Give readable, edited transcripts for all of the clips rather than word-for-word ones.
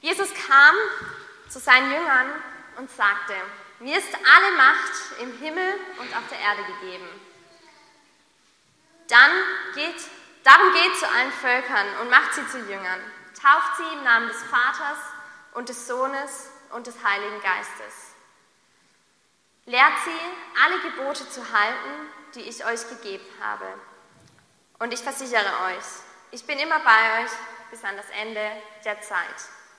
Jesus kam zu seinen Jüngern und sagte: Mir ist alle Macht im Himmel und auf der Erde gegeben. Darum geht zu allen Völkern und macht sie zu Jüngern. Tauft sie im Namen des Vaters und des Sohnes und des Heiligen Geistes. Lehrt sie, alle Gebote zu halten, die ich euch gegeben habe. Und ich versichere euch, ich bin immer bei euch bis an das Ende der Zeit.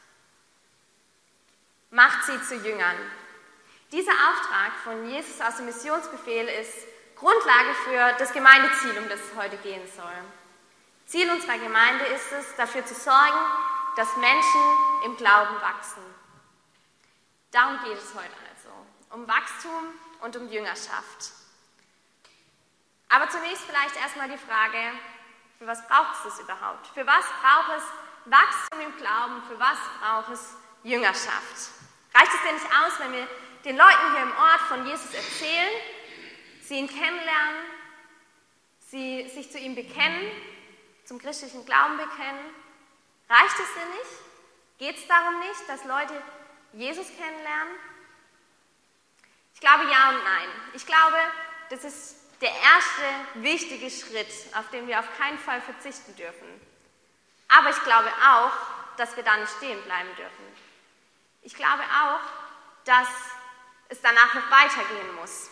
Macht sie zu Jüngern. Dieser Auftrag von Jesus aus dem Missionsbefehl ist Grundlage für das Gemeindeziel, um das es heute gehen soll. Ziel unserer Gemeinde ist es, dafür zu sorgen, dass Menschen im Glauben wachsen. Darum geht es heute also, um Wachstum und um Jüngerschaft. Aber zunächst vielleicht erstmal die Frage, für was braucht es das überhaupt? Für was braucht es Wachstum im Glauben? Für was braucht es Jüngerschaft? Reicht es denn nicht aus, wenn wir den Leuten hier im Ort von Jesus erzählen, sie ihn kennenlernen, sie sich zu ihm bekennen, zum christlichen Glauben bekennen? Reicht es denn nicht? Geht es darum nicht, dass Leute Jesus kennenlernen? Ich glaube ja und nein. Ich glaube, das ist der erste wichtige Schritt, auf den wir auf keinen Fall verzichten dürfen. Aber ich glaube auch, dass wir da nicht stehen bleiben dürfen. Ich glaube auch, dass es danach noch weitergehen muss.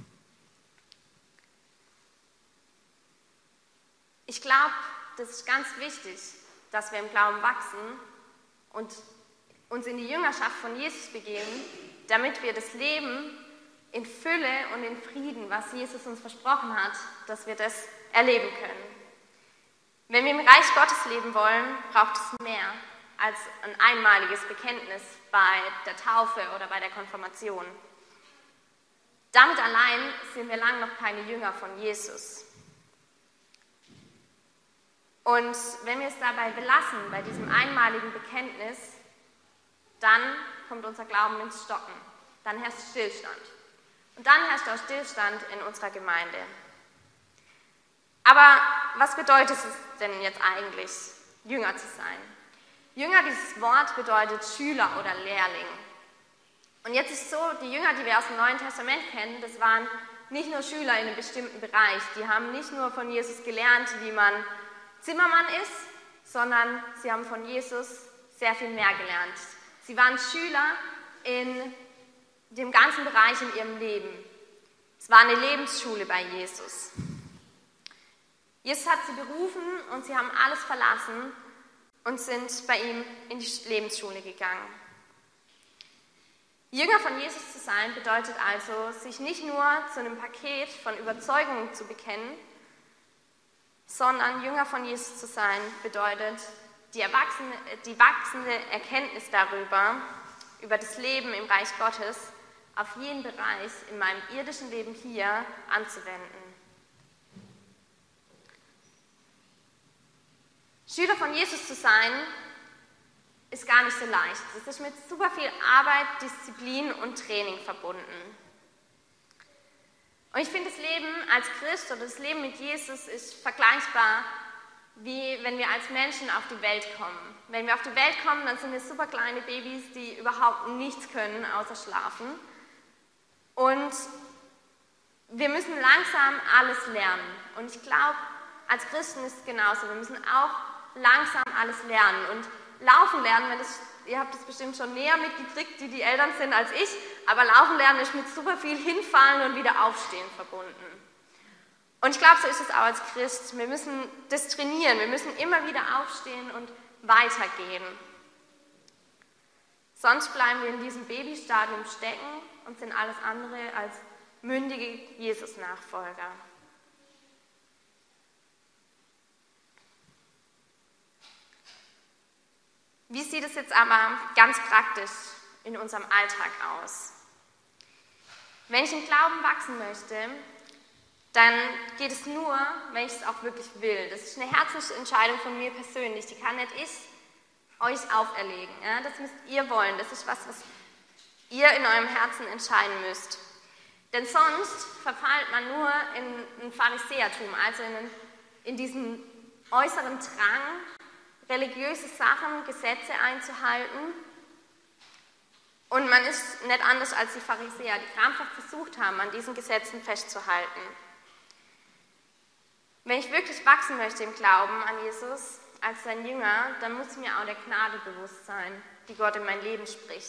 Ich glaube, das ist ganz wichtig, dass wir im Glauben wachsen und uns in die Jüngerschaft von Jesus begeben, damit wir das Leben in Fülle und in Frieden, was Jesus uns versprochen hat, dass wir das erleben können. Wenn wir im Reich Gottes leben wollen, braucht es mehr als ein einmaliges Bekenntnis bei der Taufe oder bei der Konfirmation. Damit allein sind wir lang noch keine Jünger von Jesus. Und wenn wir es dabei belassen, bei diesem einmaligen Bekenntnis, dann kommt unser Glauben ins Stocken. Dann herrscht Stillstand. Und dann herrscht auch Stillstand in unserer Gemeinde. Aber was bedeutet es denn jetzt eigentlich, Jünger zu sein? Jünger, dieses Wort bedeutet Schüler oder Lehrling. Und jetzt ist es so, die Jünger, die wir aus dem Neuen Testament kennen, das waren nicht nur Schüler in einem bestimmten Bereich. Die haben nicht nur von Jesus gelernt, wie man Zimmermann ist, sondern sie haben von Jesus sehr viel mehr gelernt. Sie waren Schüler in dem ganzen Bereich in ihrem Leben. Es war eine Lebensschule bei Jesus. Jesus hat sie berufen und sie haben alles verlassen und sind bei ihm in die Lebensschule gegangen. Jünger von Jesus zu sein bedeutet also, sich nicht nur zu einem Paket von Überzeugungen zu bekennen, sondern Jünger von Jesus zu sein bedeutet, die wachsende Erkenntnis darüber, über das Leben im Reich Gottes, auf jeden Bereich in meinem irdischen Leben hier anzuwenden. Schüler von Jesus zu sein, ist gar nicht so leicht. Es ist mit super viel Arbeit, Disziplin und Training verbunden. Und ich finde, das Leben als Christ oder das Leben mit Jesus ist vergleichbar, wie wenn wir als Menschen auf die Welt kommen. Wenn wir auf die Welt kommen, dann sind wir super kleine Babys, die überhaupt nichts können, außer schlafen. Und wir müssen langsam alles lernen. Und ich glaube, als Christen ist es genauso. Wir müssen auch langsam alles lernen. Und laufen lernen, ihr habt es bestimmt schon näher mitgekriegt, die Eltern sind als ich, aber laufen lernen ist mit super viel Hinfallen und wieder Aufstehen verbunden. Und ich glaube, so ist es auch als Christ. Wir müssen das trainieren, wir müssen immer wieder aufstehen und weitergehen. Sonst bleiben wir in diesem Babystadium stecken und sind alles andere als mündige Jesus-Nachfolger. Wie sieht es jetzt aber ganz praktisch in unserem Alltag aus? Wenn ich im Glauben wachsen möchte, dann geht es nur, wenn ich es auch wirklich will. Das ist eine Herzensentscheidung von mir persönlich, die kann nicht ich euch auferlegen. Ja? Das müsst ihr wollen, das ist was ihr in eurem Herzen entscheiden müsst. Denn sonst verfällt man nur in ein Pharisäertum, also in diesen äußeren Drang, religiöse Sachen, Gesetze einzuhalten. Und man ist nicht anders als die Pharisäer, die krampfhaft versucht haben, an diesen Gesetzen festzuhalten. Wenn ich wirklich wachsen möchte im Glauben an Jesus als sein Jünger, dann muss mir auch der Gnade bewusst sein, die Gott in mein Leben spricht.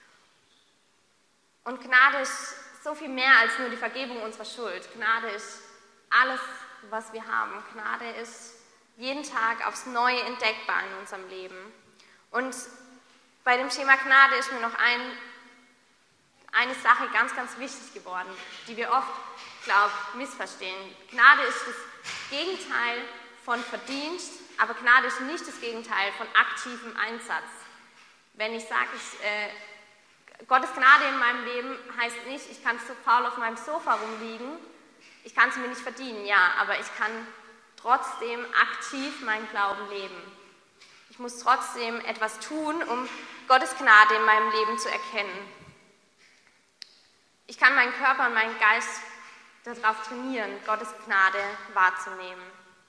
Und Gnade ist so viel mehr als nur die Vergebung unserer Schuld. Gnade ist alles, was wir haben. Gnade ist jeden Tag aufs Neue entdeckbar in unserem Leben. Und bei dem Thema Gnade ist mir noch eine Sache ganz, ganz wichtig geworden, die wir oft, glaube ich, missverstehen. Gnade ist das Gegenteil von Verdienst, aber Gnade ist nicht das Gegenteil von aktivem Einsatz. Wenn ich sage, Gottes Gnade in meinem Leben heißt nicht, ich kann so faul auf meinem Sofa rumliegen, ich kann es mir nicht verdienen, ja, aber ich kann trotzdem aktiv meinen Glauben leben. Ich muss trotzdem etwas tun, um Gottes Gnade in meinem Leben zu erkennen. Ich kann meinen Körper und meinen Geist darauf trainieren, Gottes Gnade wahrzunehmen.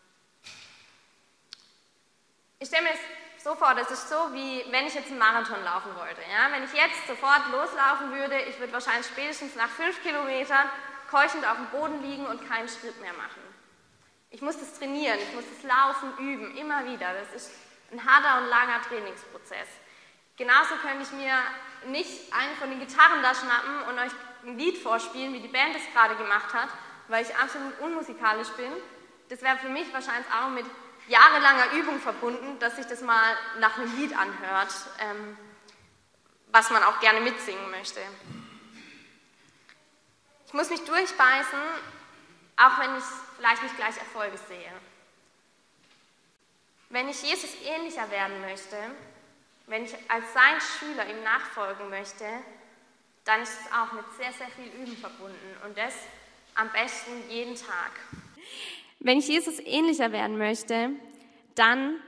Ich stelle mir es so vor, das ist so, wie wenn ich jetzt einen Marathon laufen wollte. Ja? Wenn ich jetzt sofort loslaufen würde, ich würde wahrscheinlich spätestens nach 5 Kilometern keuchend auf dem Boden liegen und keinen Schritt mehr machen. Ich muss das trainieren, ich muss das Laufen üben, immer wieder. Das ist ein harter und langer Trainingsprozess. Genauso könnte ich mir nicht eine von den Gitarren da schnappen und euch ein Lied vorspielen, wie die Band es gerade gemacht hat, weil ich absolut unmusikalisch bin. Das wäre für mich wahrscheinlich auch mit jahrelanger Übung verbunden, dass sich das mal nach einem Lied anhört, was man auch gerne mitsingen möchte. Ich muss mich durchbeißen, auch wenn ich vielleicht nicht gleich Erfolge sehe. Wenn ich Jesus ähnlicher werden möchte, wenn ich als sein Schüler ihm nachfolgen möchte, dann ist es auch mit sehr, sehr viel Üben verbunden und das am besten jeden Tag. Wenn ich Jesus ähnlicher werden möchte, dann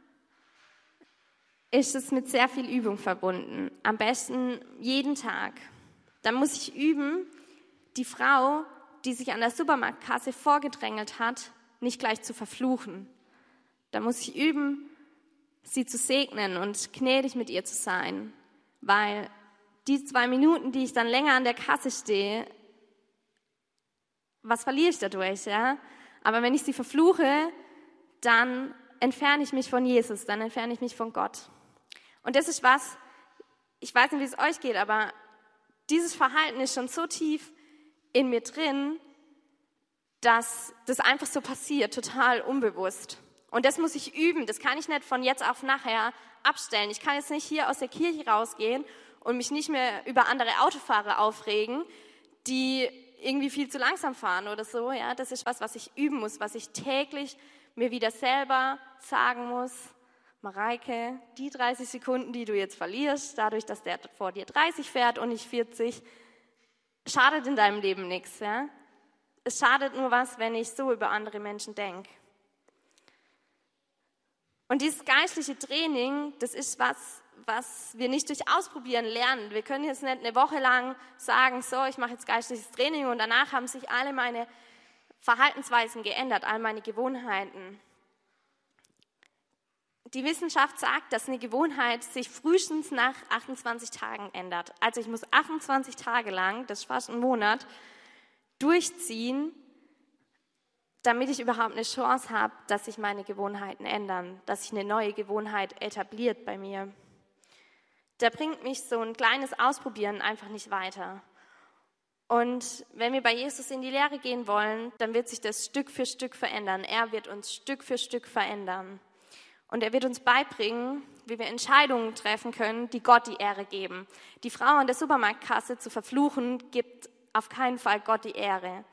ist es mit sehr viel Übung verbunden, am besten jeden Tag. Dann muss ich üben, die Frau, die sich an der Supermarktkasse vorgedrängelt hat, nicht gleich zu verfluchen. Da muss ich üben, sie zu segnen und gnädig mit ihr zu sein, weil die 2 Minuten, die ich dann länger an der Kasse stehe, was verliere ich dadurch, ja? Aber wenn ich sie verfluche, dann entferne ich mich von Jesus, dann entferne ich mich von Gott. Und das ist was, ich weiß nicht, wie es euch geht, aber dieses Verhalten ist schon so tief in mir drin, dass das einfach so passiert, total unbewusst. Und das muss ich üben, das kann ich nicht von jetzt auf nachher abstellen. Ich kann jetzt nicht hier aus der Kirche rausgehen und mich nicht mehr über andere Autofahrer aufregen, die irgendwie viel zu langsam fahren oder so. Ja, das ist was ich üben muss, was ich täglich mir wieder selber sagen muss. Mareike, die 30 Sekunden, die du jetzt verlierst, dadurch, dass der vor dir 30 fährt und nicht 40, schadet in deinem Leben nichts. Ja? Es schadet nur was, wenn ich so über andere Menschen denke. Und dieses geistliche Training, das ist was wir nicht durch Ausprobieren lernen. Wir können jetzt nicht eine Woche lang sagen, so, ich mache jetzt geistliches Training und danach haben sich alle meine Verhaltensweisen geändert, all meine Gewohnheiten. Die Wissenschaft sagt, dass eine Gewohnheit sich frühestens nach 28 Tagen ändert. Also ich muss 28 Tage lang, das ist fast ein Monat, durchziehen, damit ich überhaupt eine Chance habe, dass sich meine Gewohnheiten ändern, dass sich eine neue Gewohnheit etabliert bei mir. Da bringt mich so ein kleines Ausprobieren einfach nicht weiter. Und wenn wir bei Jesus in die Lehre gehen wollen, dann wird sich das Stück für Stück verändern. Er wird uns Stück für Stück verändern. Und er wird uns beibringen, wie wir Entscheidungen treffen können, die Gott die Ehre geben. Die Frau an der Supermarktkasse zu verfluchen, gibt auf keinen Fall Gott die Ehre.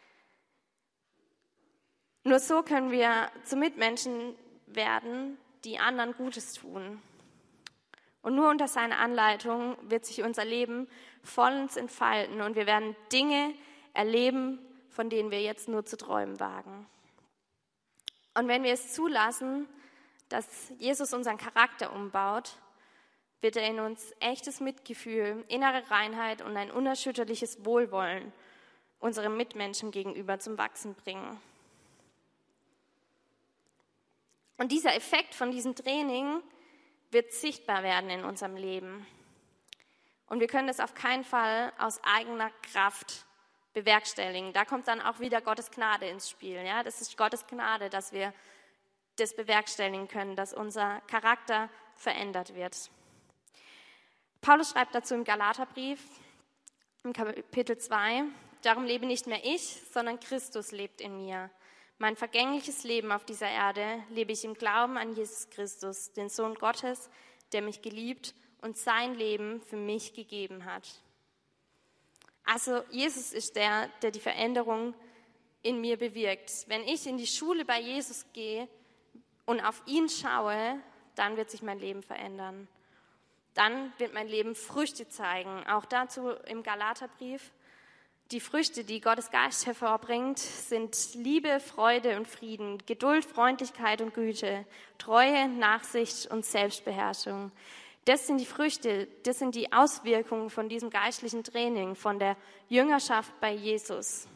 Nur so können wir zu Mitmenschen werden, die anderen Gutes tun. Und nur unter seiner Anleitung wird sich unser Leben vollends entfalten und wir werden Dinge erleben, von denen wir jetzt nur zu träumen wagen. Und wenn wir es zulassen, dass Jesus unseren Charakter umbaut, wird er in uns echtes Mitgefühl, innere Reinheit und ein unerschütterliches Wohlwollen unserem Mitmenschen gegenüber zum Wachsen bringen. Und dieser Effekt von diesem Training wird sichtbar werden in unserem Leben. Und wir können das auf keinen Fall aus eigener Kraft bewerkstelligen. Da kommt dann auch wieder Gottes Gnade ins Spiel. Ja? Das ist Gottes Gnade, dass wir das bewerkstelligen können, dass unser Charakter verändert wird. Paulus schreibt dazu im Galaterbrief, im Kapitel 2, darum lebe nicht mehr ich, sondern Christus lebt in mir. Mein vergängliches Leben auf dieser Erde lebe ich im Glauben an Jesus Christus, den Sohn Gottes, der mich geliebt und sein Leben für mich gegeben hat. Also Jesus ist der die Veränderung in mir bewirkt. Wenn ich in die Schule bei Jesus gehe und auf ihn schaue, dann wird sich mein Leben verändern. Dann wird mein Leben Früchte zeigen. Auch dazu im Galaterbrief. Die Früchte, die Gottes Geist hervorbringt, sind Liebe, Freude und Frieden, Geduld, Freundlichkeit und Güte, Treue, Nachsicht und Selbstbeherrschung. Das sind die Früchte, das sind die Auswirkungen von diesem geistlichen Training, von der Jüngerschaft bei Jesus.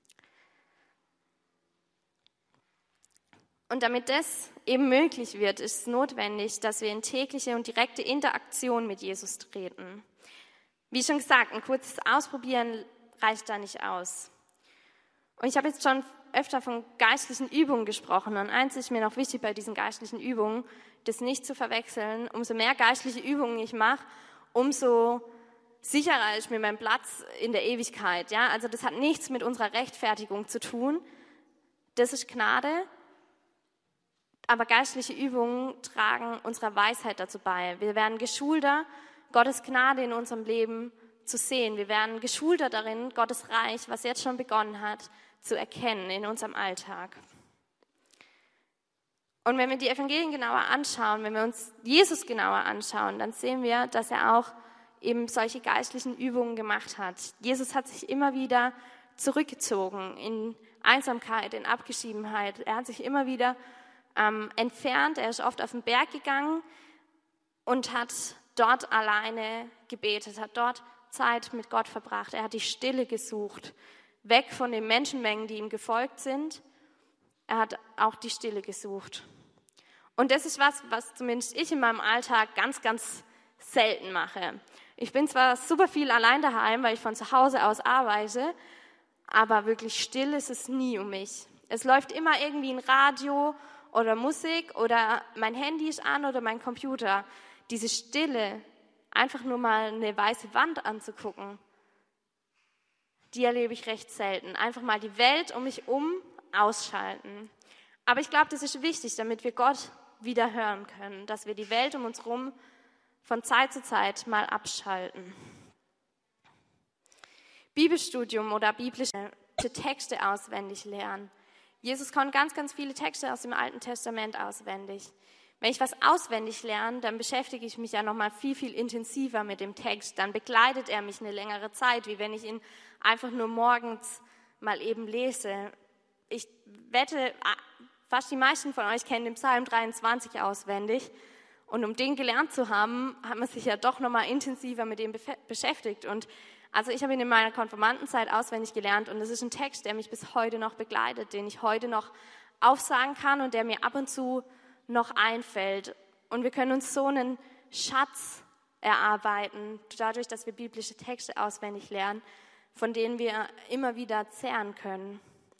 Und damit das eben möglich wird, ist es notwendig, dass wir in tägliche und direkte Interaktion mit Jesus treten. Wie schon gesagt, ein kurzes Ausprobieren reicht da nicht aus. Und ich habe jetzt schon öfter von geistlichen Übungen gesprochen. Und eins ist mir noch wichtig bei diesen geistlichen Übungen, das nicht zu verwechseln. Umso mehr geistliche Übungen ich mache, umso sicherer ist mir mein Platz in der Ewigkeit. Ja? Also das hat nichts mit unserer Rechtfertigung zu tun. Das ist Gnade. Aber geistliche Übungen tragen unserer Weisheit dazu bei. Wir werden geschulter, Gottes Gnade in unserem Leben zu sehen. Wir werden geschulter darin, Gottes Reich, was jetzt schon begonnen hat, zu erkennen in unserem Alltag. Und wenn wir die Evangelien genauer anschauen, wenn wir uns Jesus genauer anschauen, dann sehen wir, dass er auch eben solche geistlichen Übungen gemacht hat. Jesus hat sich immer wieder zurückgezogen in Einsamkeit, in Abgeschiedenheit. Er hat sich immer wieder entfernt. Er ist oft auf den Berg gegangen und hat dort alleine gebetet, hat dort Zeit mit Gott verbracht. Er hat die Stille gesucht, weg von den Menschenmengen, die ihm gefolgt sind. Er hat auch die Stille gesucht. Und das ist was zumindest ich in meinem Alltag ganz, ganz selten mache. Ich bin zwar super viel allein daheim, weil ich von zu Hause aus arbeite, aber wirklich still ist es nie um mich. Es läuft immer irgendwie ein Radio oder Musik oder mein Handy ist an oder mein Computer. Diese Stille, einfach nur mal eine weiße Wand anzugucken, die erlebe ich recht selten. Einfach mal die Welt um mich ausschalten. Aber ich glaube, das ist wichtig, damit wir Gott wieder hören können, dass wir die Welt um uns herum von Zeit zu Zeit mal abschalten. Bibelstudium oder biblische Texte auswendig lernen. Jesus konnte ganz, ganz viele Texte aus dem Alten Testament auswendig. Wenn ich was auswendig lerne, dann beschäftige ich mich ja noch mal viel, viel intensiver mit dem Text. Dann begleitet er mich eine längere Zeit, wie wenn ich ihn einfach nur morgens mal eben lese. Ich wette, fast die meisten von euch kennen den Psalm 23 auswendig. Und um den gelernt zu haben, hat man sich ja doch noch mal intensiver mit dem beschäftigt. Und also ich habe ihn in meiner Konfirmandenzeit auswendig gelernt und es ist ein Text, der mich bis heute noch begleitet, den ich heute noch aufsagen kann und der mir ab und zu noch einfällt. Und wir können uns so einen Schatz erarbeiten, dadurch, dass wir biblische Texte auswendig lernen, von denen wir immer wieder zehren können.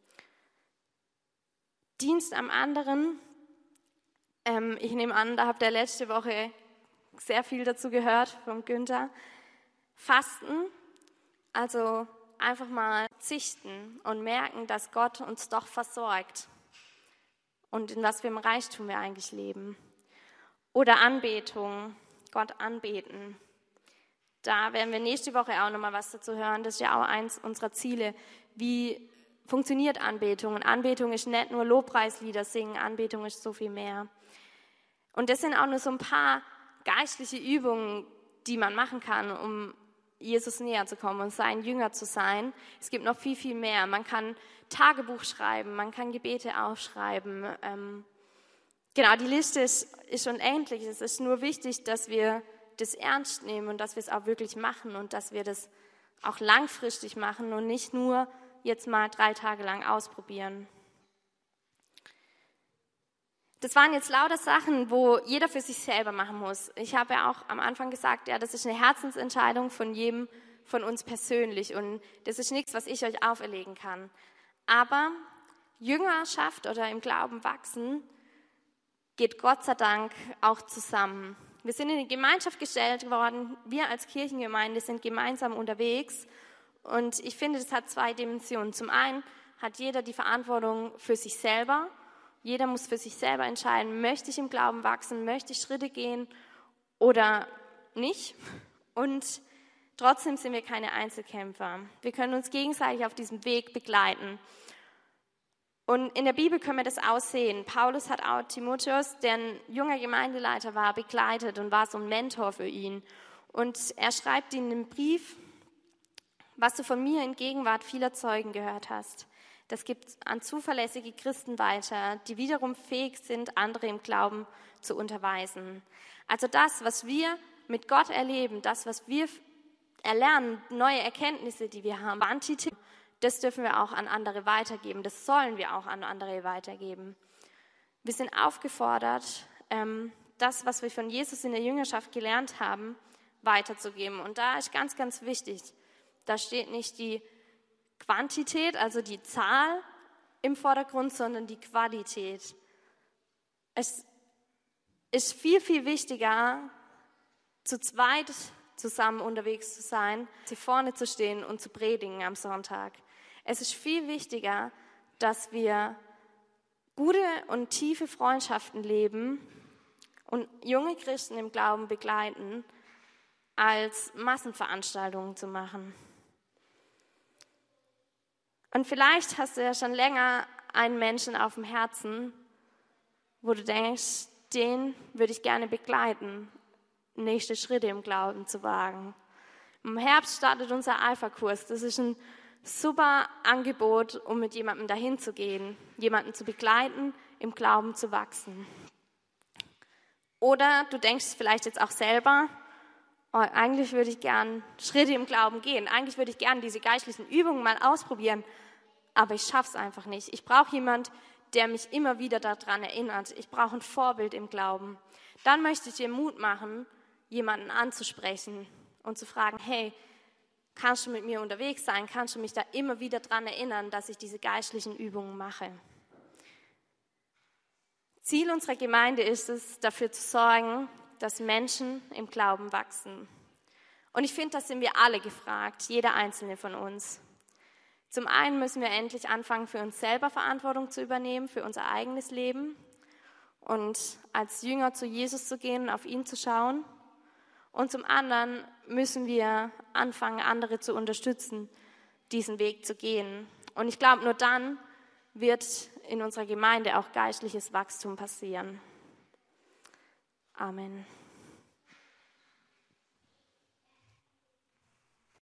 Dienst am anderen. Ich nehme an, da habt ihr letzte Woche sehr viel dazu gehört vom Günther. Fasten, also einfach mal verzichten und merken, dass Gott uns doch versorgt und in was für einem Reichtum wir eigentlich leben. Oder Anbetung, Gott anbeten. Da werden wir nächste Woche auch nochmal was dazu hören. Das ist ja auch eins unserer Ziele. Wie funktioniert Anbetung? Und Anbetung ist nicht nur Lobpreislieder singen, Anbetung ist so viel mehr. Und das sind auch nur so ein paar geistliche Übungen, die man machen kann, um Jesus näher zu kommen und sein Jünger zu sein. Es gibt noch viel, viel mehr. Man kann Tagebuch schreiben, man kann Gebete aufschreiben. Genau, die Liste ist unendlich. Es ist nur wichtig, dass wir das ernst nehmen und dass wir es auch wirklich machen und dass wir das auch langfristig machen und nicht nur jetzt mal 3 Tage lang ausprobieren. Das waren jetzt lauter Sachen, wo jeder für sich selber machen muss. Ich habe ja auch am Anfang gesagt, ja, das ist eine Herzensentscheidung von jedem von uns persönlich und das ist nichts, was ich euch auferlegen kann. Aber Jüngerschaft oder im Glauben wachsen geht Gott sei Dank auch zusammen. Wir sind in eine Gemeinschaft gestellt worden, wir als Kirchengemeinde sind gemeinsam unterwegs und ich finde, das hat zwei Dimensionen. Zum einen hat jeder die Verantwortung für sich selber. Jeder muss für sich selber entscheiden, möchte ich im Glauben wachsen, möchte ich Schritte gehen oder nicht. Und trotzdem sind wir keine Einzelkämpfer. Wir können uns gegenseitig auf diesem Weg begleiten. Und in der Bibel können wir das aussehen. Paulus hat auch Timotheus, der ein junger Gemeindeleiter war, begleitet und war so ein Mentor für ihn. Und er schreibt ihm einen Brief, was du von mir in Gegenwart vieler Zeugen gehört hast. Das gibt an zuverlässige Christen weiter, die wiederum fähig sind, andere im Glauben zu unterweisen. Also das, was wir mit Gott erleben, das, was wir erlernen, neue Erkenntnisse, die wir haben, Quantität, das dürfen wir auch an andere weitergeben. Das sollen wir auch an andere weitergeben. Wir sind aufgefordert, das, was wir von Jesus in der Jüngerschaft gelernt haben, weiterzugeben. Und da ist ganz, ganz wichtig, da steht nicht die Quantität, also die Zahl im Vordergrund, sondern die Qualität. Es ist viel, viel wichtiger, zu zweit zusammen unterwegs zu sein, hier vorne zu stehen und zu predigen am Sonntag. Es ist viel wichtiger, dass wir gute und tiefe Freundschaften leben und junge Christen im Glauben begleiten, als Massenveranstaltungen zu machen. Und vielleicht hast du ja schon länger einen Menschen auf dem Herzen, wo du denkst, den würde ich gerne begleiten, nächste Schritte im Glauben zu wagen. Im Herbst startet unser Alpha-Kurs. Das ist ein super Angebot, um mit jemandem dahin zu gehen, jemanden zu begleiten, im Glauben zu wachsen. Oder du denkst vielleicht jetzt auch selber, oh, eigentlich würde ich gern Schritte im Glauben gehen. Eigentlich würde ich gern diese geistlichen Übungen mal ausprobieren, aber ich schaffe es einfach nicht. Ich brauche jemanden, der mich immer wieder daran erinnert. Ich brauche ein Vorbild im Glauben. Dann möchte ich dir Mut machen, jemanden anzusprechen und zu fragen, hey, kannst du mit mir unterwegs sein? Kannst du mich da immer wieder daran erinnern, dass ich diese geistlichen Übungen mache? Ziel unserer Gemeinde ist es, dafür zu sorgen, dass Menschen im Glauben wachsen. Und ich finde, da sind wir alle gefragt, jeder einzelne von uns. Zum einen müssen wir endlich anfangen, für uns selber Verantwortung zu übernehmen, für unser eigenes Leben und als Jünger zu Jesus zu gehen und auf ihn zu schauen. Und zum anderen müssen wir anfangen, andere zu unterstützen, diesen Weg zu gehen. Und ich glaube, nur dann wird in unserer Gemeinde auch geistliches Wachstum passieren. Amen.